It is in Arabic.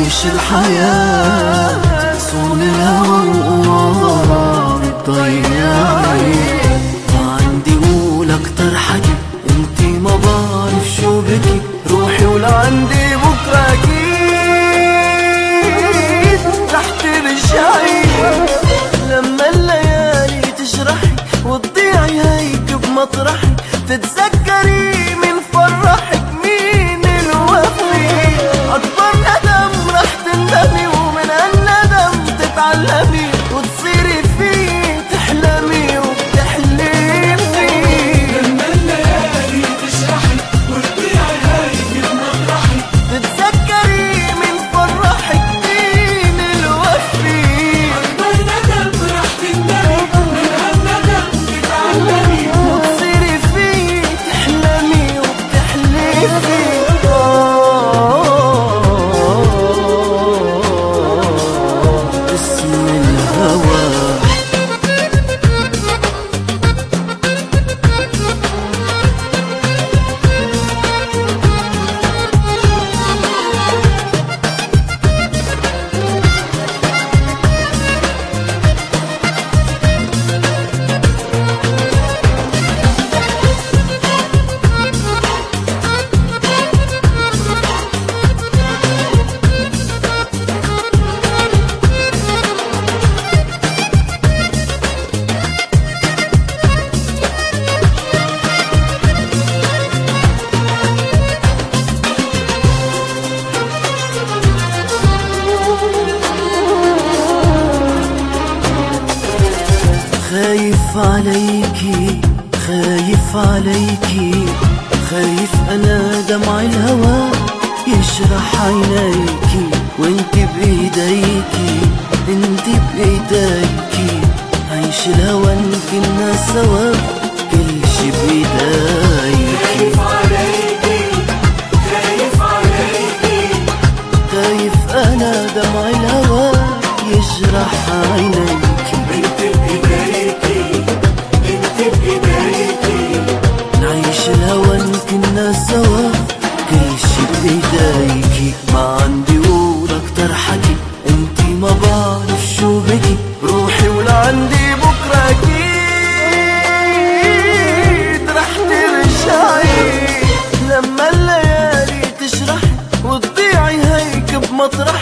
نعيش الحياة صون الهوى بتضيعي. ما عندي قول اكتر حكي انتي ما بعرف شو بكي، روحي ولعندي بكرة اكيد رح ترجعي. لما الليالي تجرحي وتضيعي هيك بمطرحي، تتذكري من فرحك مين الوفي. أكبر ندم رح تندمي ومن هالندم تتعلمي، وتصيري فيه تحلمي وبتحلمي. لما الليالي تجرحي وتضيعي هيك بمطرحي، تتذكري من فرحك مين الوفي. أكبر ندم رح تندمي ومن هالندم تتعلمي، وتصيري فيه تحلمي وبتحلمي. اسم الهوى خايف عليكي خايف عليكي، خايف انا دمع الهوى يجرح عينيكي. وانت بايديكي انت بايديكي، عيش الهوى كنا سوا كل شي بايديكي. خايف عليكي خايف عليكي، خايف انا دمع الهوى يجرح عينيكي. انت بايديكي انت بايديكي، نعيش الهوى كنا سوا كل شي بايديكي. ما عندي قول اكتر حكي انتي ما بعرف شو بكي، روحي ولعندي بكرة اكيد رح ترجعي. لما الليالي تجرحي وتضيعي هيك بمطرحي،